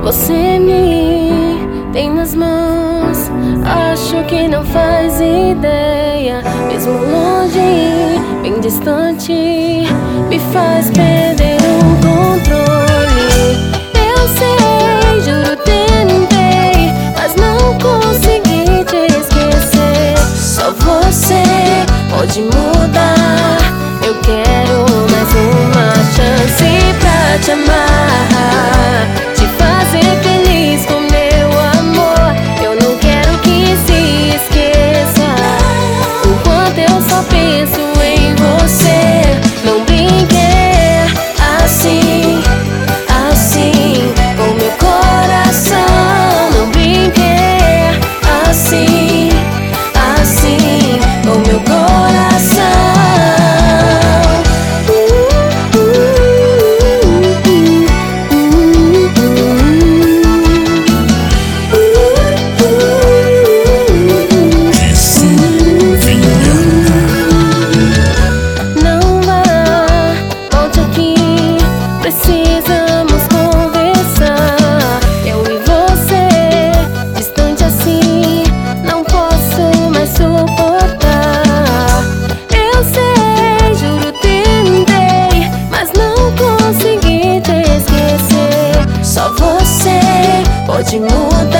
Você me tem nas mãos, acho que não faz ideia. Mesmo longe, bem distante, me faz perder o controle. Eu sei, juro tentei, mas não consegui te esquecer. Só você pode mudar. Eu quero mais uma chance pra te amar, te fazer feliz com meu amor. Eu não quero que se esqueça o quanto eu só penso em você. Não brinque assim, assim com meu coração. Não brinque assim, assim com meu coração. Precisamos conversar, eu e você, distante assim, não posso mais suportar. Eu sei, juro tentei, mas não consegui te esquecer. Só você pode mudar.